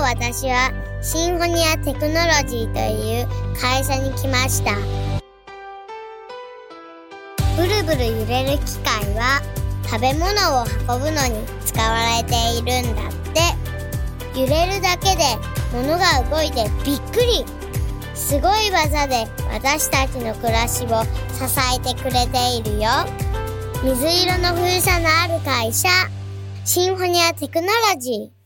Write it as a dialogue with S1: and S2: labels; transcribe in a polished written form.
S1: 私はシンフォニアテクノロジーという会社に来ました。ブルブル揺れる機械は食べ物を運ぶのに使われているんだって。揺れるだけで物が動いてびっくり。すごい技で私たちの暮らしを支えてくれているよ。水色の風車のある会社、シンフォニアテクノロジー。